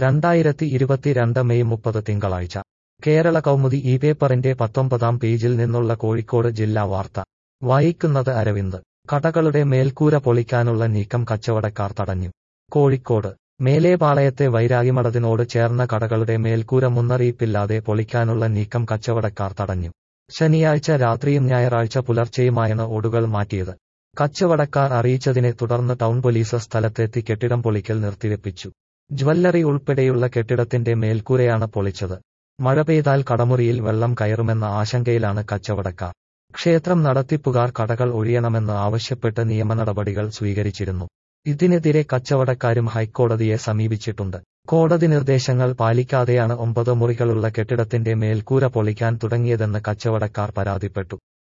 2022 May 30 തിങ്കളാഴ്ച കേരള കൗമുദി ഈ പേപ്പറിന്റെ 19-ാം പേജിൽ നിന്നുള്ള കോഴിക്കോട് ജില്ലാ വാർത്ത വായിക്കുന്നത് അരവിന്ദ്. കടകളുടെ മേൽക്കൂര പൊളിക്കാനുള്ള നീക്കം കച്ചവടക്കാർ തടഞ്ഞു. കോഴിക്കോട് മേലേപാളയത്തെ വൈരാഗിമഠത്തിനോട് ചേർന്ന കടകളുടെ മേൽക്കൂര മുന്നറിയിപ്പില്ലാതെ പൊളിക്കാനുള്ള നീക്കം കച്ചവടക്കാർ തടഞ്ഞു. ശനിയാഴ്ച രാത്രിയും ഞായറാഴ്ച പുലർച്ചെയുമായാണ് ഓടുകൾ മാറ്റിയത്. കച്ചവടക്കാർ അറിയിച്ചതിനെ തുടർന്ന് ടൗൺ പോലീസ് സ്ഥലത്തെത്തി കെട്ടിടം പൊളിക്കൽ നിർത്തിവെപ്പിച്ചു. ജ്വല്ലറി ഉൾപ്പെടെയുള്ള കെട്ടിടത്തിന്റെ മേൽക്കൂരയാണ് പൊളിച്ചത്. മഴ പെയ്താൽ കടമുറിയിൽ വെള്ളം കയറുമെന്ന ആശങ്കയിലാണ് കച്ചവടക്കാർ. ക്ഷേത്രം നടത്തിപ്പുകാർ കടകൾ ഒഴിയണമെന്ന് ആവശ്യപ്പെട്ട് നിയമനടപടികൾ സ്വീകരിച്ചിരുന്നു. ഇതിനെതിരെ കച്ചവടക്കാരും ഹൈക്കോടതിയെ സമീപിച്ചിട്ടുണ്ട്. കോടതി നിർദ്ദേശങ്ങൾ പാലിക്കാതെയാണ് 9 മുറികളുള്ള കെട്ടിടത്തിന്റെ മേൽക്കൂര പൊളിക്കാൻ തുടങ്ങിയതെന്ന് കച്ചവടക്കാർ പരാതിപ്പെട്ടു.